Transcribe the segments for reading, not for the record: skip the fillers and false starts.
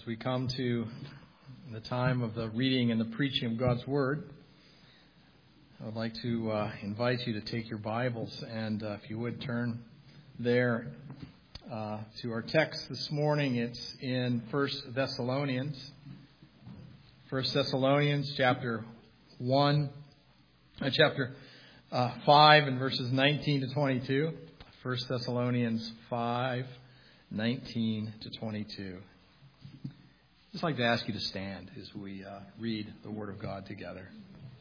we come to the time of the reading and the preaching of God's Word, I would like to invite you to take your Bibles and if you would turn there to our text this morning. It's in 1 Thessalonians. 1 Thessalonians chapter 5 and verses 19 to 22. 1 Thessalonians 5, 19 to 22. I'd just like to ask you to stand as we read the Word of God together.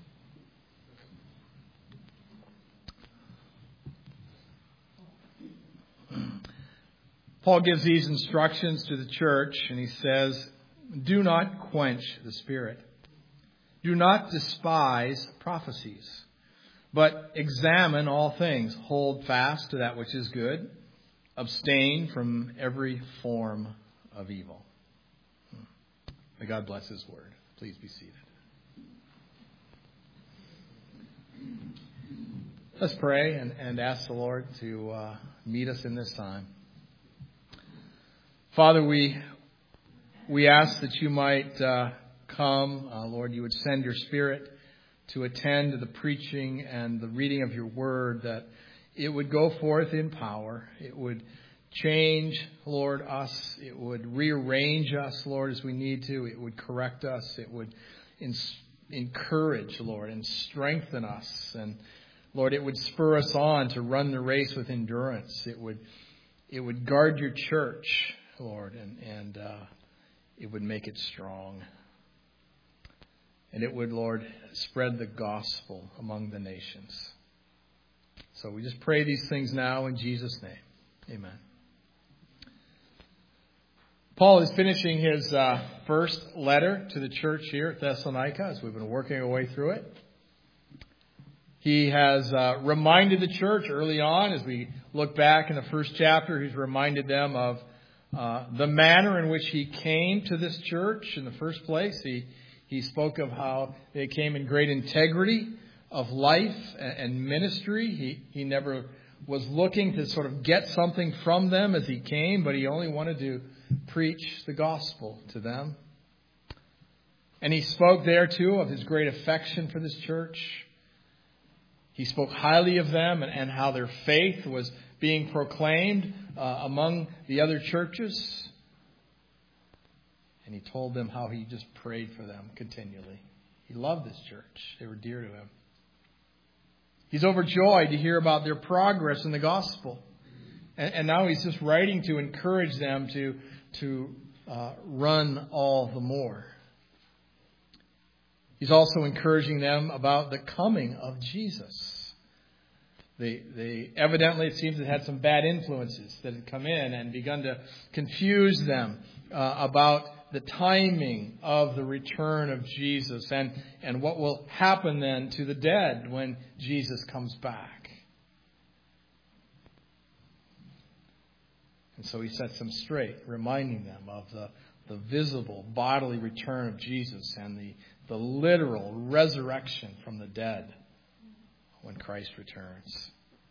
Paul gives these instructions to the church, and he says, "Do not quench the Spirit. Do not despise prophecies, but examine all things. Hold fast to that which is good. Abstain from every form of evil." May God bless His Word. Please be seated. Let's pray and ask the Lord to meet us in this time. Father, we ask that you might come. Lord, you would send your Spirit to attend to the preaching and the reading of your Word, that it would go forth in power. It would change, Lord, us. It would rearrange us, Lord, as we need to. It would correct us. It would encourage, Lord, and strengthen us. And, Lord, it would spur us on to run the race with endurance. It would guard your church, Lord, and it would make it strong. And it would, Lord, spread the gospel among the nations. So we just pray these things now in Jesus' name. Amen. Paul is finishing his first letter to the church here at Thessalonica as we've been working our way through it. He has reminded the church early on, as we look back in the first chapter, he's reminded them of the manner in which he came to this church in the first place. He spoke of how they came in great integrity of life and ministry. He never was looking to sort of get something from them as he came, but he only wanted to preach the gospel to them. And he spoke there, too, of his great affection for this church. He spoke highly of them and how their faith was being proclaimed among the other churches. And he told them how he just prayed for them continually. He loved this church. They were dear to him. He's overjoyed to hear about their progress in the gospel. And now he's just writing to encourage them to run all the more. He's also encouraging them about the coming of Jesus. They evidently, it seems, had some bad influences that had come in and begun to confuse them about the timing of the return of Jesus and what will happen then to the dead when Jesus comes back. And so he sets them straight, reminding them of the visible bodily return of Jesus and the literal resurrection from the dead when Christ returns.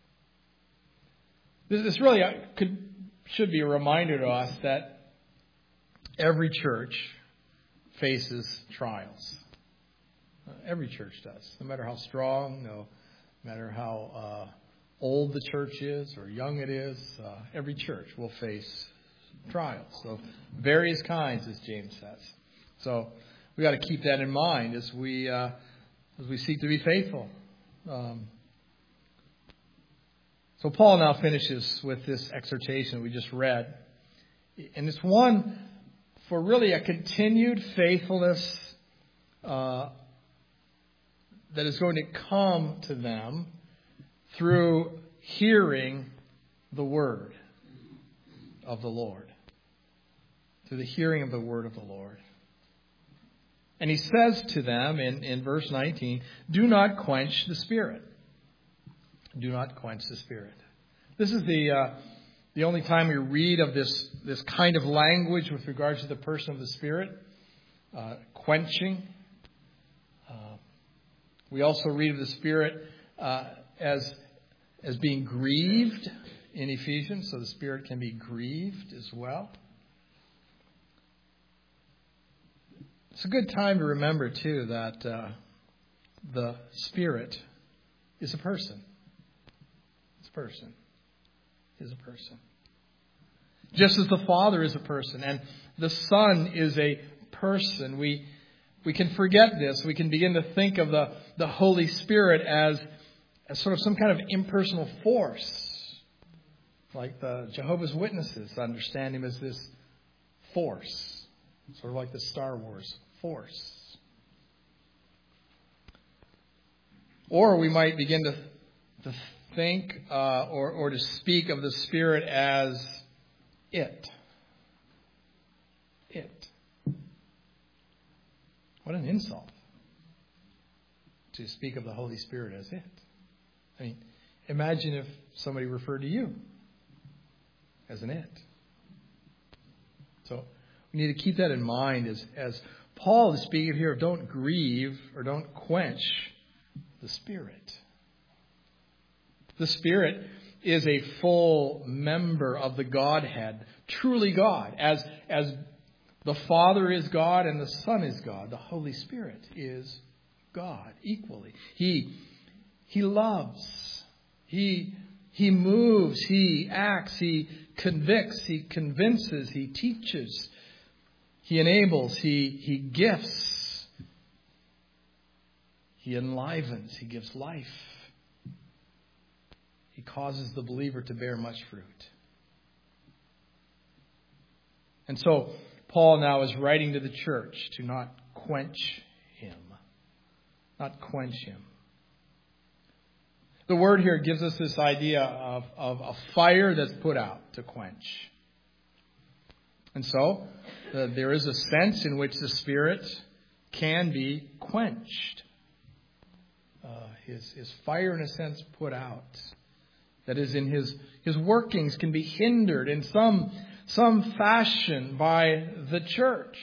This really should be a reminder to us that every church faces trials. Every church does. No matter how strong, no matter how old the church is or young it is, every church will face trials of various kinds, as James says. So we got to keep that in mind as we seek to be faithful. So Paul now finishes with this exhortation we just read. And it's one for really a continued faithfulness that is going to come to them through hearing the word of the Lord. Through the hearing of the word of the Lord. And he says to them in verse 19, "Do not quench the Spirit." Do not quench the Spirit. This is the only time we read of this kind of language with regards to the person of the Spirit, quenching. We also read of the Spirit as being grieved in Ephesians, so the Spirit can be grieved as well. It's a good time to remember, too, that the Spirit is a person. It's a person. Is a person. Just as the Father is a person and the Son is a person, we can forget this. We can begin to think of the Holy Spirit as sort of some kind of impersonal force. Like the Jehovah's Witnesses understand him as this force. Sort of like the Star Wars force. Or we might begin to think or to speak of the Spirit as it. It. What an insult to speak of the Holy Spirit as it. I mean, imagine if somebody referred to you as an it. So we need to keep that in mind as Paul is speaking here of don't grieve or don't quench the Spirit. The Spirit is a full member of the Godhead, truly God. As the Father is God and the Son is God, the Holy Spirit is God equally. He loves. He moves. He acts. He convicts. He convinces. He teaches. He enables. He gifts. He enlivens. He gives life. He causes the believer to bear much fruit. And so Paul now is writing to the church to not quench him. Not quench him. The word here gives us this idea of a fire that's put out to quench. And so there is a sense in which the Spirit can be quenched. His fire, in a sense, put out. That is, in his workings can be hindered in some fashion by the church.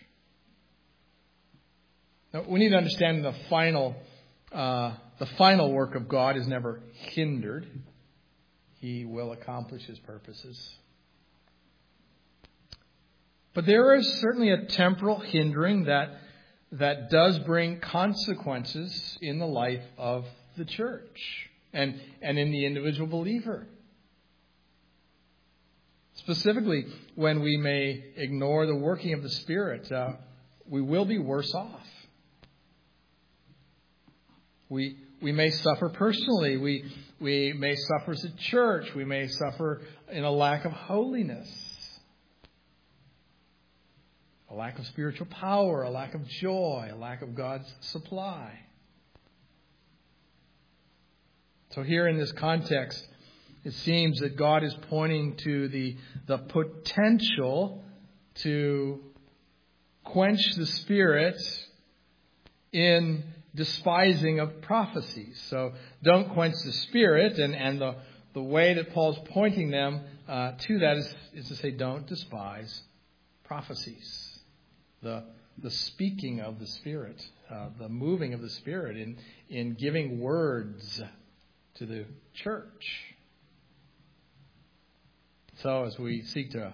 Now, we need to understand the final work of God is never hindered. He will accomplish his purposes. But there is certainly a temporal hindering that does bring consequences in the life of the church. And in the individual believer. Specifically, when we may ignore the working of the Spirit, we will be worse off. We may suffer personally. We may suffer as a church. We may suffer in a lack of holiness. A lack of spiritual power, a lack of joy, a lack of God's supply. So here in this context, it seems that God is pointing to the potential to quench the Spirit in despising of prophecies. So don't quench the Spirit, and the way that Paul's pointing them to that is to say don't despise prophecies. The speaking of the Spirit, the moving of the Spirit in giving words to the church. So as we seek to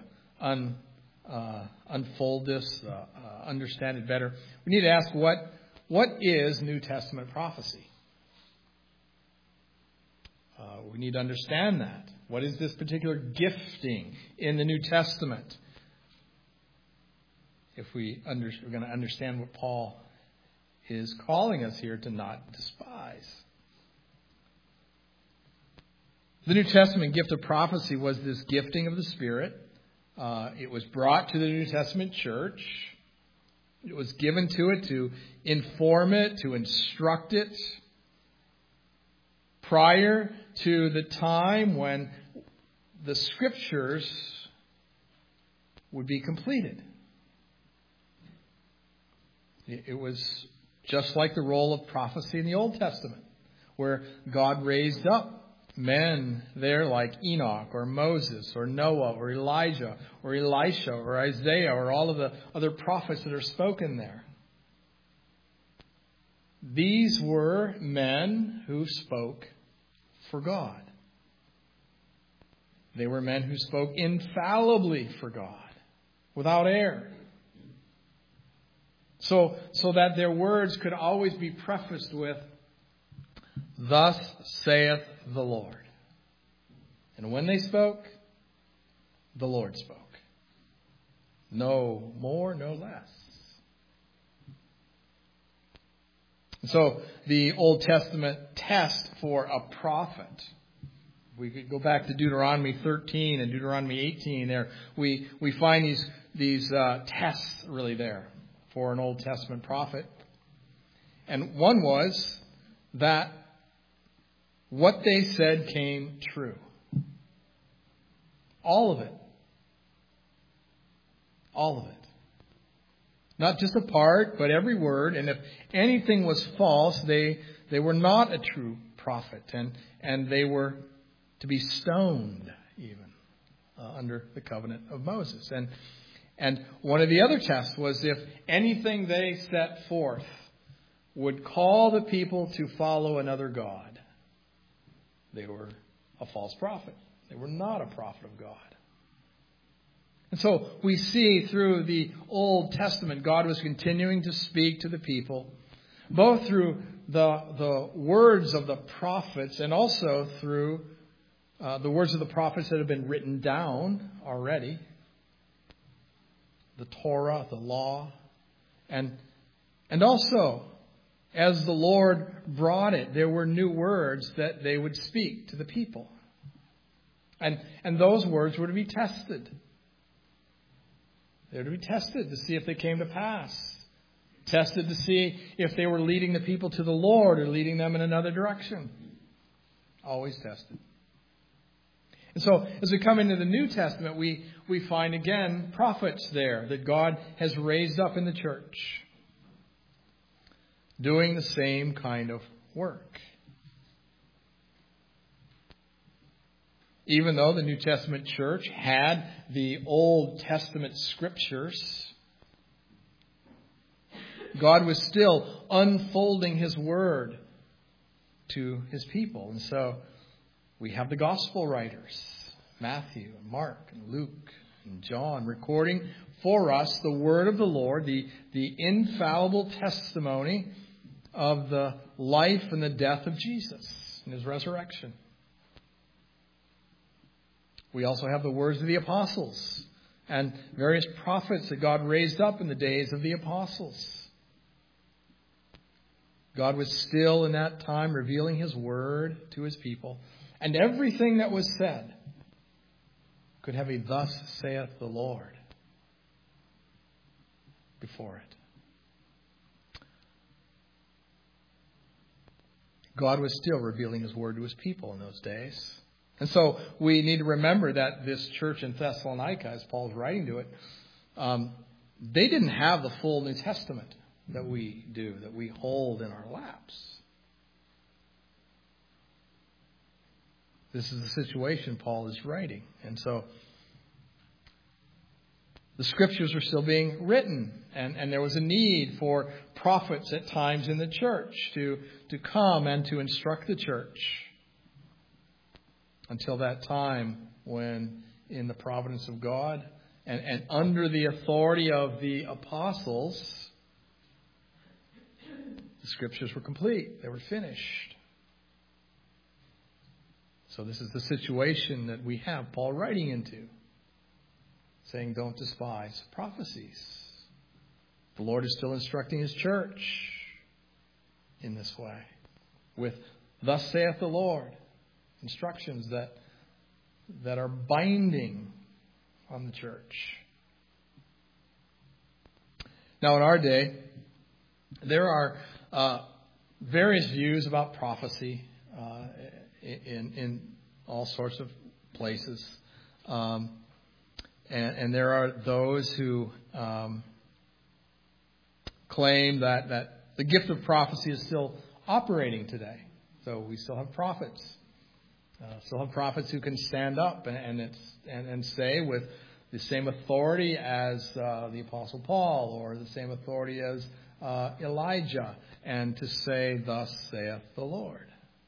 unfold this, understand it better, we need to ask what is New Testament prophecy? We need to understand that. What is this particular gifting in the New Testament? If we're going to understand what Paul is calling us here to not despise. The New Testament gift of prophecy was this gifting of the Spirit. It was brought to the New Testament church. It was given to it to inform it, to instruct it. Prior to the time when the Scriptures would be completed. It was just like the role of prophecy in the Old Testament, where God raised up men there like Enoch or Moses or Noah or Elijah or Elisha or Isaiah or all of the other prophets that are spoken there. These were men who spoke for God. They were men who spoke infallibly for God, without error. So that their words could always be prefaced with, "Thus saith the Lord." And when they spoke, the Lord spoke. No more, no less. So the Old Testament test for a prophet, we could go back to Deuteronomy 13 and Deuteronomy 18 there. We find these tests really there for an Old Testament prophet. And one was that what they said came true. All of it. All of it. Not just a part, but every word. And if anything was false, they were not a true prophet. And they were to be stoned even under the covenant of Moses. And one of the other tests was if anything they set forth would call the people to follow another god, they were a false prophet. They were not a prophet of God. And so we see through the Old Testament, God was continuing to speak to the people, both through the words of the prophets and also through the words of the prophets that have been written down already. The Torah, the law. And also, as the Lord brought it, there were new words that they would speak to the people. And those words were to be tested. They were to be tested to see if they came to pass. Tested to see if they were leading the people to the Lord or leading them in another direction. Always tested. And so, as we come into the New Testament, we find again prophets there that God has raised up in the church, doing the same kind of work. Even though the New Testament church had the Old Testament scriptures, God was still unfolding His Word to His people. And so we have the gospel writers, Matthew, and Mark, and Luke, and John, recording for us the word of the Lord, the infallible testimony of the life and the death of Jesus and His resurrection. We also have the words of the apostles and various prophets that God raised up in the days of the apostles. God was still in that time revealing His word to His people. And everything that was said could have a "thus saith the Lord" before it. God was still revealing His word to His people in those days. And so we need to remember that this church in Thessalonica, as Paul's writing to it, they didn't have the full New Testament that we do, that we hold in our laps. This is the situation Paul is writing. And so the scriptures are still being written. And there was a need for prophets at times in the church to come and to instruct the church. Until that time when, in the providence of God and under the authority of the apostles, the scriptures were complete. They were finished. So this is the situation that we have Paul writing into, saying don't despise prophecies. The Lord is still instructing His church in this way with "thus saith the Lord." Instructions that are binding on the church. Now, in our day, there are various views about prophecy in all sorts of places. And there are those who claim that the gift of prophecy is still operating today. So we still have prophets. Still have prophets who can stand up and say with the same authority as the Apostle Paul or the same authority as Elijah, and to say, "Thus saith the Lord."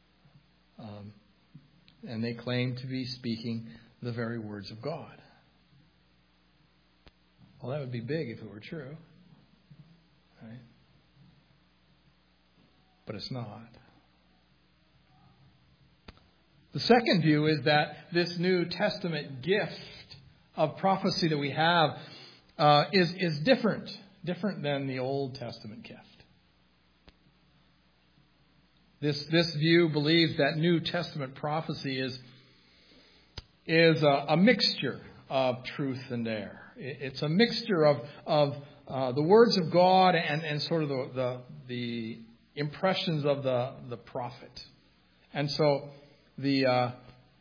And they claim to be speaking the very words of God. Well, that would be big if it were true. Right? But it's not. The second view is that this New Testament gift of prophecy that we have is different than the Old Testament gift. This view believes that New Testament prophecy is a mixture of truth and error. It's a mixture of the words of God and sort of the impressions of the prophet. And so the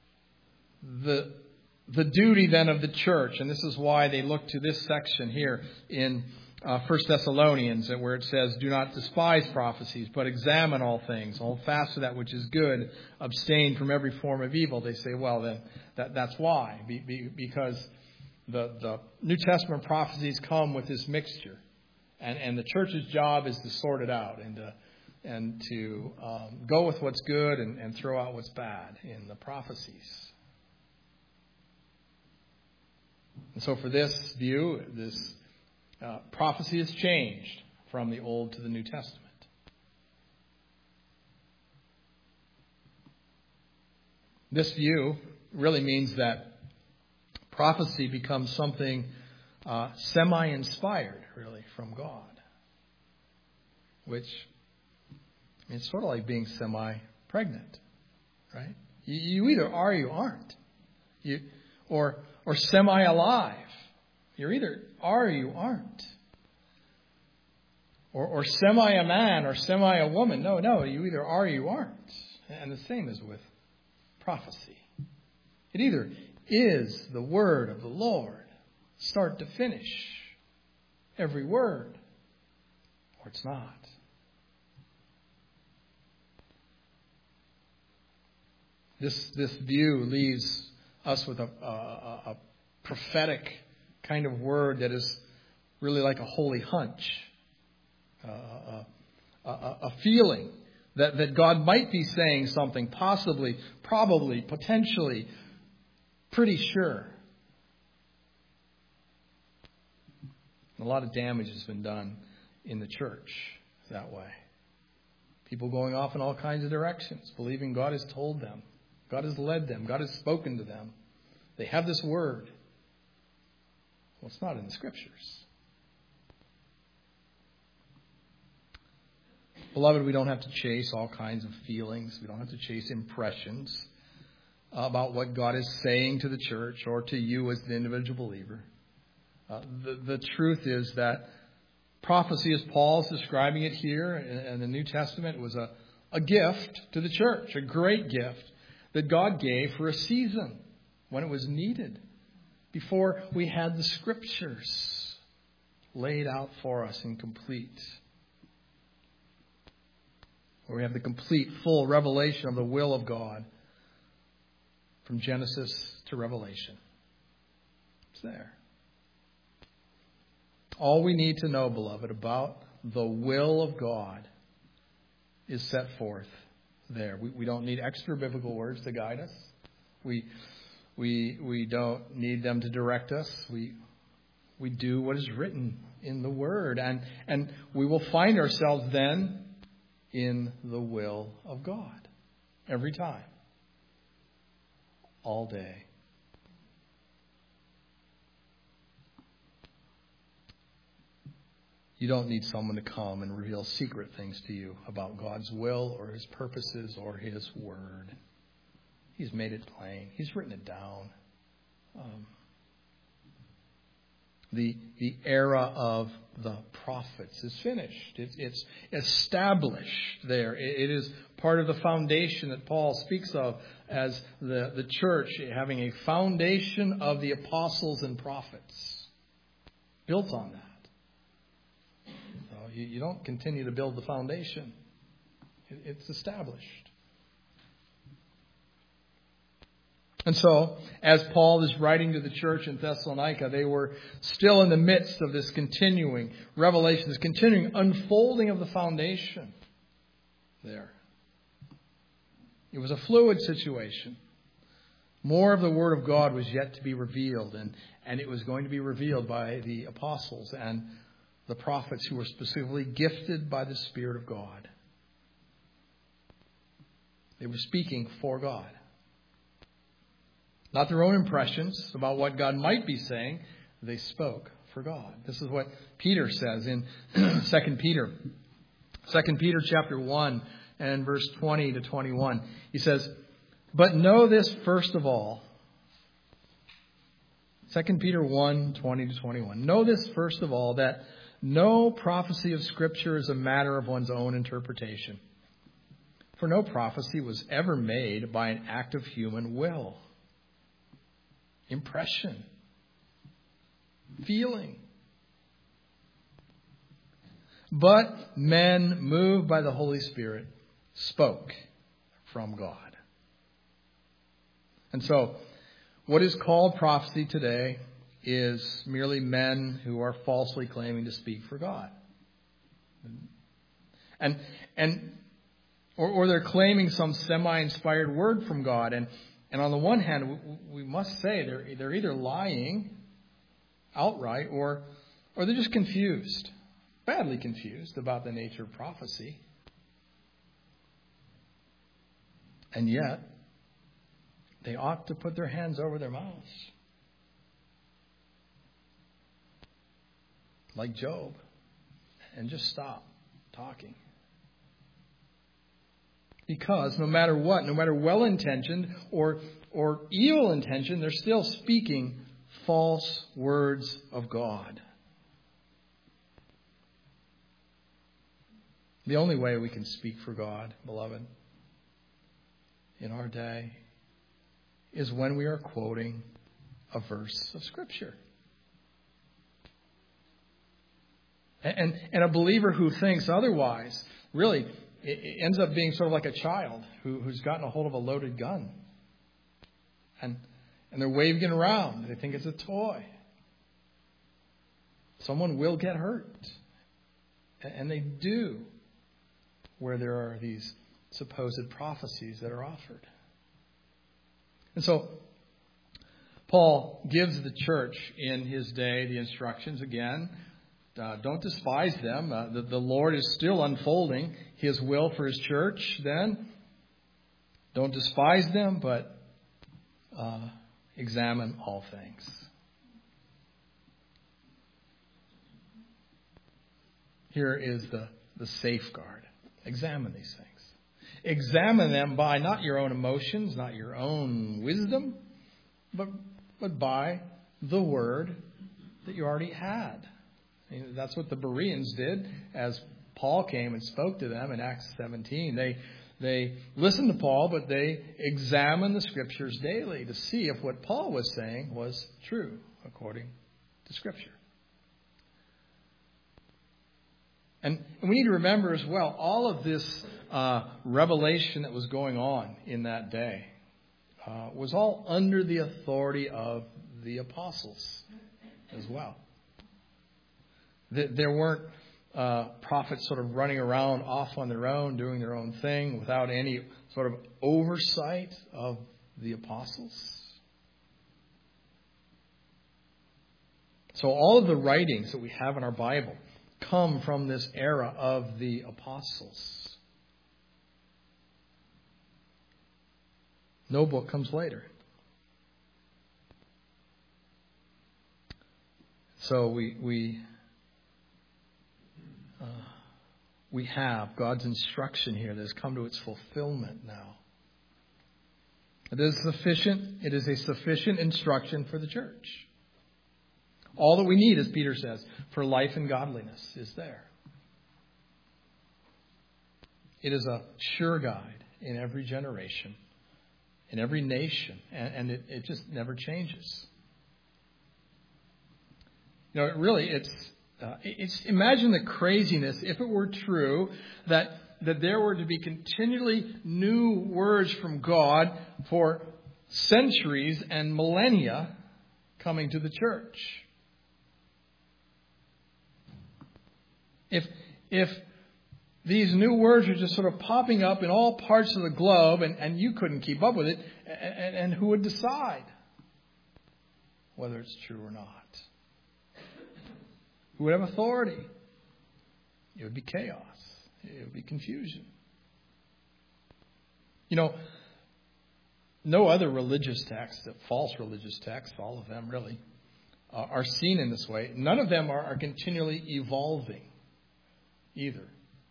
duty then of the church, and this is why they look to this section here in 1 Thessalonians, where it says, "Do not despise prophecies, but examine all things. Hold fast to that which is good. Abstain from every form of evil." They say, well, then that's why. Because the New Testament prophecies come with this mixture. And the church's job is to sort it out and to go with what's good and throw out what's bad in the prophecies. And so for this view, this prophecy has changed from the Old to the New Testament. This view really means that prophecy becomes something semi-inspired, really, from God. Which, it's sort of like being semi-pregnant, right? You either are or you aren't. Or semi-alive. You're either are or you aren't. Or semi a man or semi a woman. No, you either are or you aren't. And the same is with prophecy. It either is the word of the Lord, start to finish, every word, or it's not. This view leaves us with a prophetic kind of word that is really like a holy hunch, a feeling that God might be saying something, possibly, probably, potentially, pretty sure. A lot of damage has been done in the church that way. People going off in all kinds of directions, believing God has told them, God has led them, God has spoken to them. They have this word. Well, it's not in the Scriptures. Beloved, we don't have to chase all kinds of feelings. We don't have to chase impressions about what God is saying to the church or to you as the individual believer. The truth is that prophecy, as Paul's describing it here in the New Testament, was a gift to the church, a great gift that God gave for a season when it was needed, before we had the Scriptures laid out for us and complete. Where we have the complete, full revelation of the will of God from Genesis to Revelation. It's there. All we need to know, beloved, about the will of God is set forth there. We don't need extra biblical words to guide us. We don't need them to direct us. We do what is written in the Word. And we will find ourselves then in the will of God. Every time. All day. You don't need someone to come and reveal secret things to you about God's will or His purposes or His Word. He's made it plain. He's written it down. The era of the prophets is finished. It's established there. It is part of the foundation that Paul speaks of as the church having a foundation of the apostles and prophets built on that. So you don't continue to build the foundation. It's established. And so, as Paul is writing to the church in Thessalonica, they were still in the midst of this continuing revelation, this continuing unfolding of the foundation there. It was a fluid situation. More of the Word of God was yet to be revealed, and it was going to be revealed by the apostles and the prophets who were specifically gifted by the Spirit of God. They were speaking for God. Not their own impressions about what God might be saying. They spoke for God. This is what Peter says in 2 Peter. 2 Peter chapter 1 and verse 20 to 21. He says, "But know this first of all." 2 Peter 1, 20 to 21. "Know this first of all, that no prophecy of Scripture is a matter of one's own interpretation. For no prophecy was ever made by an act of human will, impression, feeling. But men, moved by the Holy Spirit, spoke from God." And so, what is called prophecy today is merely men who are falsely claiming to speak for God. Or they're claiming some semi-inspired word from God. And on the one hand, we must say they're either lying outright or they're just confused, badly confused about the nature of prophecy. And yet, they ought to put their hands over their mouths, like Job, and just stop talking. Because no matter what, no matter well-intentioned or evil-intentioned, they're still speaking false words of God. The only way we can speak for God, beloved, in our day is when we are quoting a verse of Scripture. And a believer who thinks otherwise, really, it ends up being sort of like a child who's gotten a hold of a loaded gun. And they're waving it around. They think it's a toy. Someone will get hurt. And they do, where there are these supposed prophecies that are offered. And so, Paul gives the church in his day the instructions again. Don't despise them. The Lord is still unfolding His will for His church then. Don't despise them, but examine all things. Here is the safeguard. Examine these things. Examine them by not your own emotions, not your own wisdom, but by the word that you already had. That's what the Bereans did as Paul came and spoke to them in Acts 17. They listened to Paul, but they examined the Scriptures daily to see if what Paul was saying was true according to Scripture. And we need to remember as well, all of this revelation that was going on in that day was all under the authority of the apostles as well. There weren't prophets sort of running around off on their own, doing their own thing without any sort of oversight of the apostles. So all of the writings that we have in our Bible come from this era of the apostles. No book comes later. So we have God's instruction here that has come to its fulfillment now. It is sufficient. It is a sufficient instruction for the church. All that we need, as Peter says, for life and godliness is there. It is a sure guide in every generation, in every nation, and it just never changes. You know, it's imagine the craziness if it were true that there were to be continually new words from God for centuries and millennia coming to the church. If these new words are just sort of popping up in all parts of the globe and you couldn't keep up with it, and who would decide whether it's true or not? who would have authority. It would be chaos. It would be confusion. No other religious text, false religious texts, all of them really, are seen in this way. None of them are continually evolving either.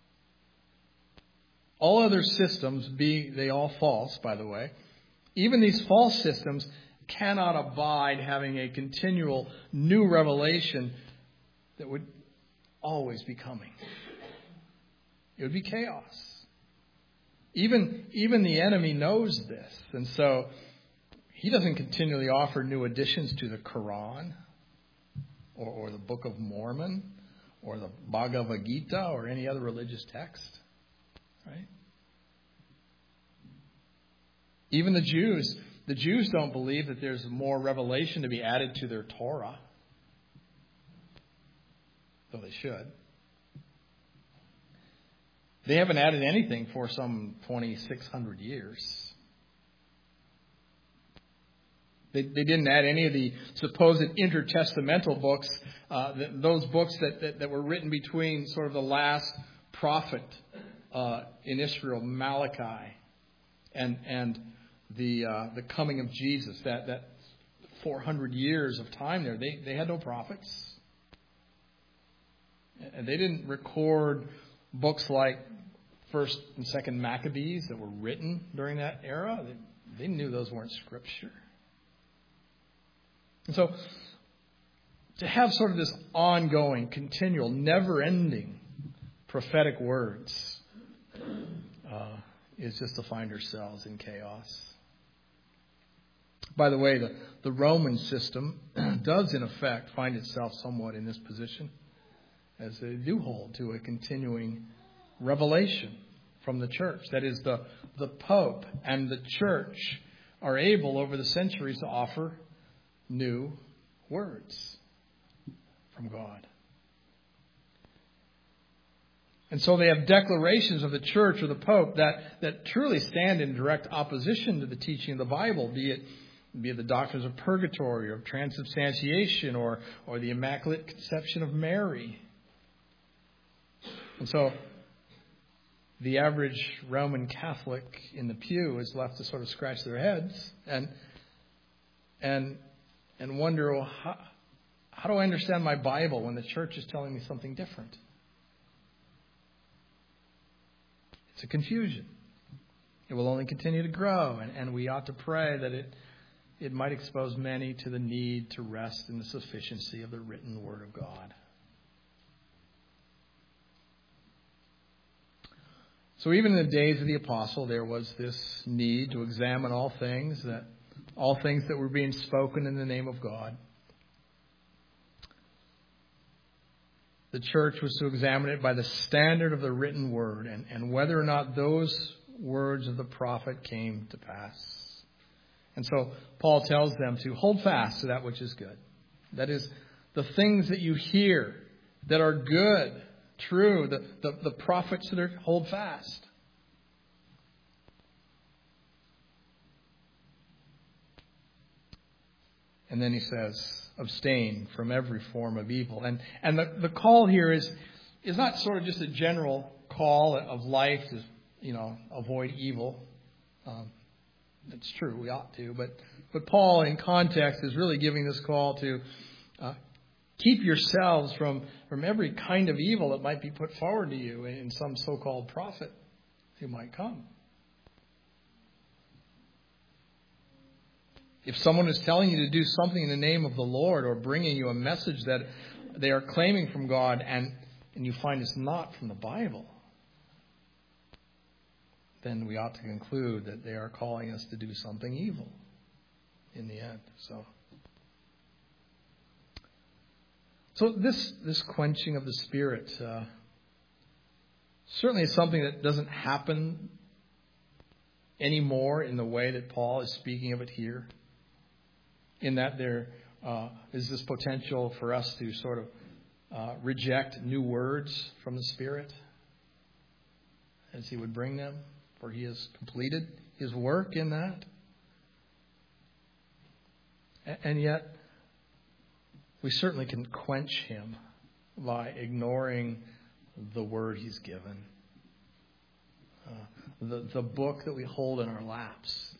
All other systems, be they all false, by the way, even these false systems cannot abide having a continual new revelation that would always be coming. It would be chaos. Even the enemy knows this. And so he doesn't continually offer new additions to the Quran or the Book of Mormon or the Bhagavad Gita or any other religious text. Right? Even the Jews don't believe that there's more revelation to be added to their Torah, though they should. They haven't added anything for some 2,600 years. They didn't add any of the supposed intertestamental books, those books that were written between sort of the last prophet in Israel, Malachi, and the coming of Jesus. That 400 years of time there, they had no prophets, and they didn't record books like 1st and 2nd Maccabees that were written during that era. They knew those weren't scripture. And so to have sort of this ongoing, continual, never-ending prophetic words is just to find ourselves in chaos. By the way, the Roman system does in effect find itself somewhat in this position, as they do hold to a continuing revelation from the church. That is, the Pope and the church are able over the centuries to offer new words from God. And so they have declarations of the church or the Pope that truly stand in direct opposition to the teaching of the Bible, be it the doctrines of purgatory or of transubstantiation or the Immaculate Conception of Mary. And so the average Roman Catholic in the pew is left to sort of scratch their heads and wonder, well, how do I understand my Bible when the church is telling me something different? It's a confusion. It will only continue to grow, and we ought to pray that it might expose many to the need to rest in the sufficiency of the written Word of God. So even in the days of the apostle, there was this need to examine all things that were being spoken in the name of God. The church was to examine it by the standard of the written word and whether or not those words of the prophet came to pass. And so Paul tells them to hold fast to that which is good. That is, the things that you hear that are good, true, the prophets that are, hold fast. And then he says, abstain from every form of evil. And the call here is not sort of just a general call of life to, avoid evil. It's true, we ought to. But Paul, in context, is really giving this call to keep yourselves from every kind of evil that might be put forward to you in some so-called prophet who might come. If someone is telling you to do something in the name of the Lord or bringing you a message that they are claiming from God and you find it's not from the Bible, then we ought to conclude that they are calling us to do something evil in the end. So this quenching of the Spirit certainly is something that doesn't happen anymore in the way that Paul is speaking of it here. In that there is this potential for us to sort of reject new words from the Spirit as he would bring them, for he has completed his work in that. And yet, we certainly can quench him by ignoring the word He's given. The book that we hold in our laps.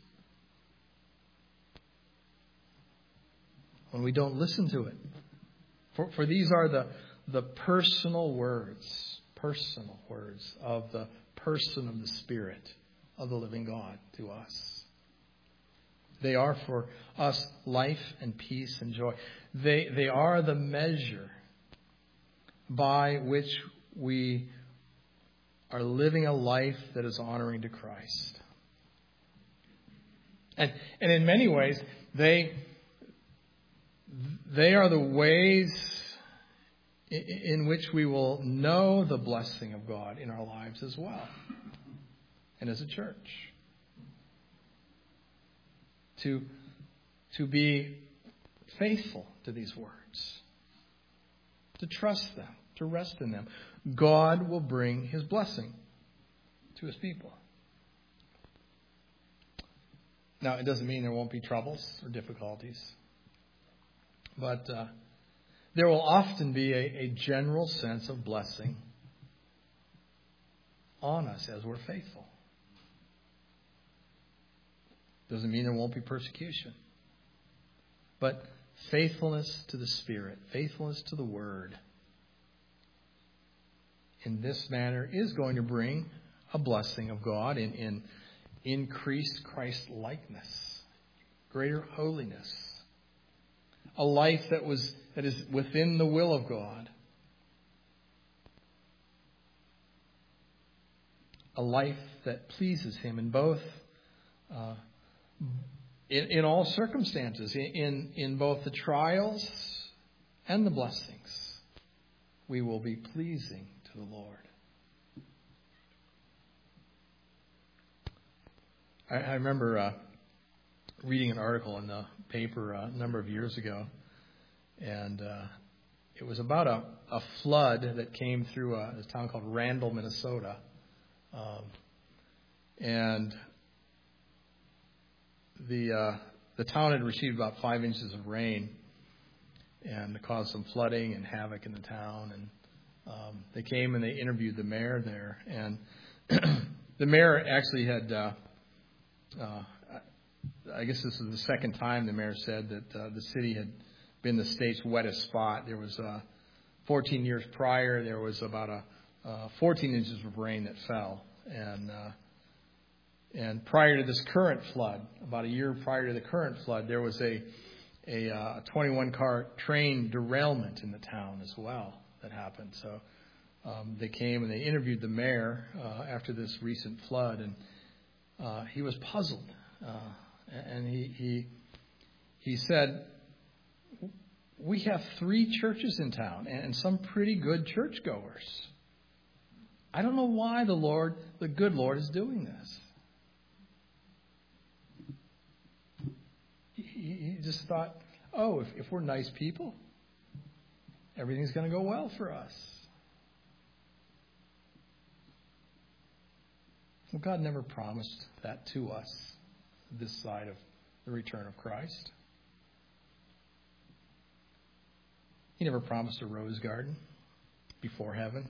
When we don't listen to it. For these are the personal words of the person of the Spirit of the living God to us. They are for us life and peace and joy. They are the measure by which we are living a life that is honoring to Christ. And in many ways, they are the ways in which we will know the blessing of God in our lives as well. And as a church. To be faithful to these words. To trust them. To rest in them. God will bring His blessing to His people. Now, it doesn't mean there won't be troubles or difficulties. But there will often be a general sense of blessing on us as we're faithful. Doesn't mean there won't be persecution. But faithfulness to the Spirit, faithfulness to the Word, in this manner is going to bring a blessing of God in increased Christ-likeness, greater holiness, a life that is within the will of God, a life that pleases Him in both, in all circumstances, in both the trials and the blessings. We will be pleasing to the Lord. I remember reading an article in the paper a number of years ago, and it was about a flood that came through a town called Randall, Minnesota, and the town had received about 5 inches of rain, and it caused some flooding and havoc in the town. And they came and they interviewed the mayor there, and the mayor actually had. I guess this is the second time the mayor said that the city had been the state's wettest spot. There was 14 years prior, there was about 14 inches of rain that fell, and prior to this current flood, about a year prior to the current flood, there was a 21-car train derailment in the town as well that happened. So they came and they interviewed the mayor after this recent flood, and he was puzzled. And he said, "We have 3 churches in town and some pretty good churchgoers. I don't know why the good Lord, is doing this." He just thought, oh, if we're nice people, everything's going to go well for us. Well, God never promised that to us this side of the return of Christ. He never promised a rose garden before heaven.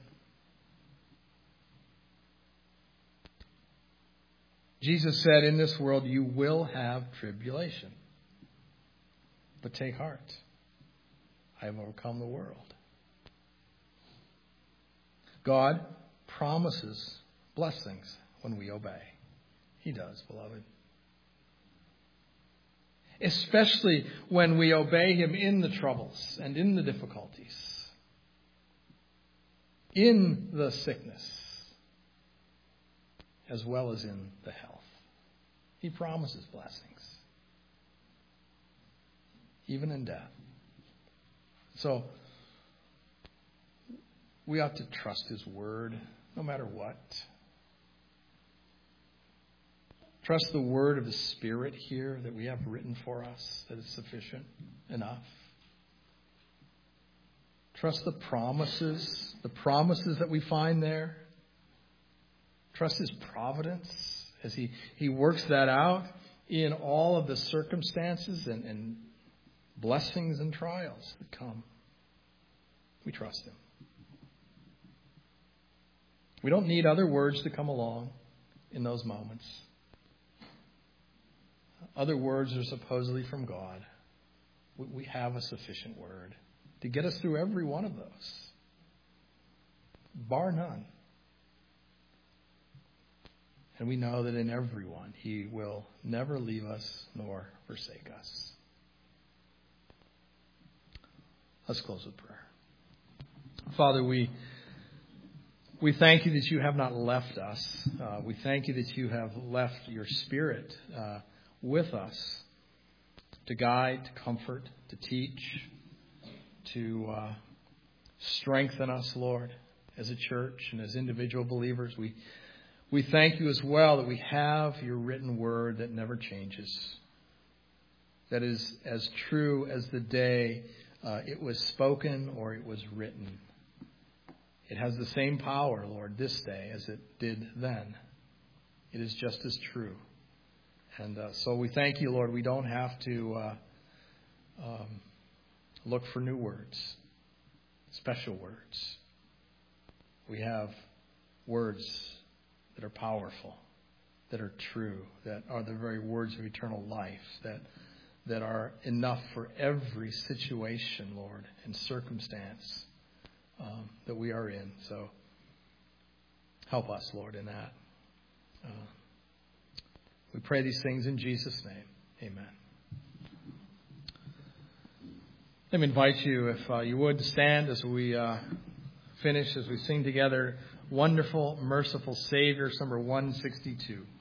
Jesus said, "In this world you will have tribulation. But take heart. I have overcome the world." God promises blessings when we obey. He does, beloved. Especially when we obey Him in the troubles and in the difficulties, in the sickness, as well as in the health. He promises blessings, even in death. So, we ought to trust His word no matter what. Trust the word of the Spirit here that we have written for us, that is sufficient enough. Trust the promises that we find there. Trust His providence as He works that out in all of the circumstances and blessings and trials that come. We trust Him. We don't need other words to come along in those moments. Other words are supposedly from God. We have a sufficient word to get us through every one of those, bar none. And we know that in every one, He will never leave us nor forsake us. Let's close with prayer. Father, we thank You that You have not left us. We thank You that You have left Your Spirit with us to guide, to comfort, to teach, to strengthen us, Lord, as a church and as individual believers. We thank You as well that we have Your written word that never changes, that is as true as the day it was spoken or it was written. It has the same power, Lord, this day as it did then. It is just as true. And so we thank You, Lord. We don't have to look for new words, special words. We have words that are powerful, that are true, that are the very words of eternal life, that are enough for every situation, Lord, and circumstance that we are in. So help us, Lord, in that. We pray these things in Jesus' name. Amen. Let me invite you, if you would, to stand as we finish, as we sing together, Wonderful, Merciful Savior, number 162.